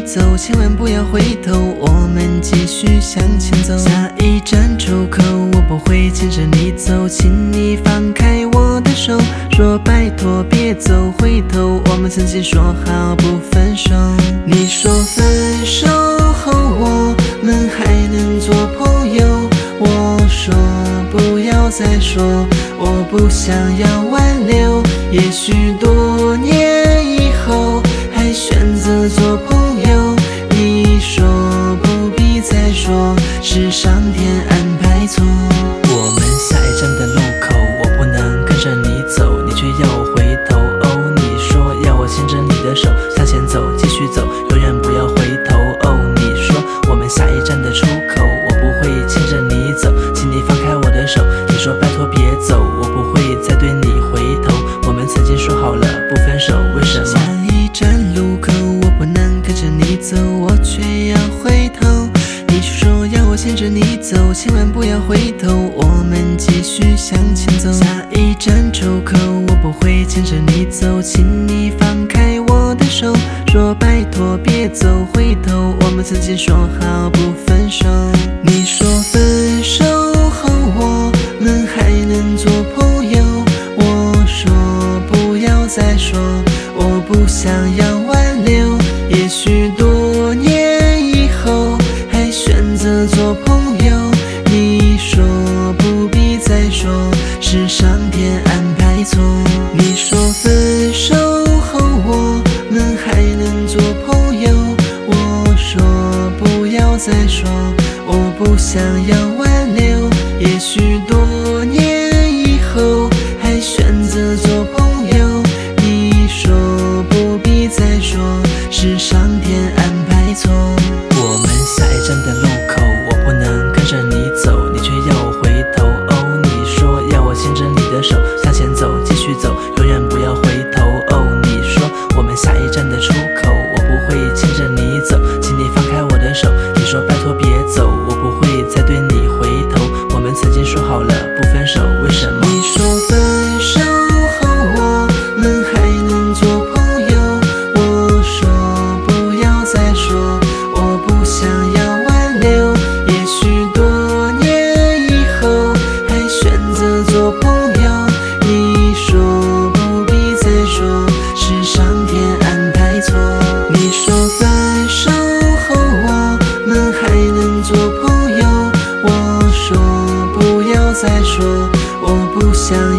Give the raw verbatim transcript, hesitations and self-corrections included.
走，千万不要回头，我们继续向前走。下一站出口，我不会牵着你走，请你放开我的手，说拜托别走回头，我们曾经说好不分手。你说分手后我们还能做朋友，我说不要再说，我不想要挽留，也许多年以后还选择做朋友。你说不必再说，是上天安排错。我们下一站的路口，我不能跟着你走，你却要我回头。哦，你说要我牵着你的手向前走，继续走，永远不要回头。哦，你说我们下一站的出口，我不会牵着你走，请你放开我的手。你说拜托别走，我不会再对你回头，我们曾经说好了不分手，为什么下一站路口我不能跟着你走，我却要回头。你说要我牵着你走，千万不要回头，我们继续向前走。下一站出口我不会牵着你走，请你放开我的手，说拜托别走回头，我们曾经说好不分手。你说分手后我们还能做朋友，我说不要再说，我不想要挽留，也许多年以后还选择做朋友。你说不必再说，是上天安排错。你说分手后我们还能做朋友，我说不要再说，我不想要挽留，也许多年以后还选择做朋友。你说不必再说，是上天安排错。我们下一站的路口，我不能跟着你走，你却要我回头。哦，你说要我牵着你的手向前走，继续走，永远不要回头。哦，你说我们下一站的出口，我不会牵着你走，请你放开我的手。你说拜托别走，我不会再对你回头，我们曾经说好了不分手，为什么你说分手后我们还能做朋友，我说不要再说，我不想要挽留，也许多年以后还选择做朋友。你说不必再说，是上天安排错。你说分手后我们还能做朋友，我说不要再说，我不想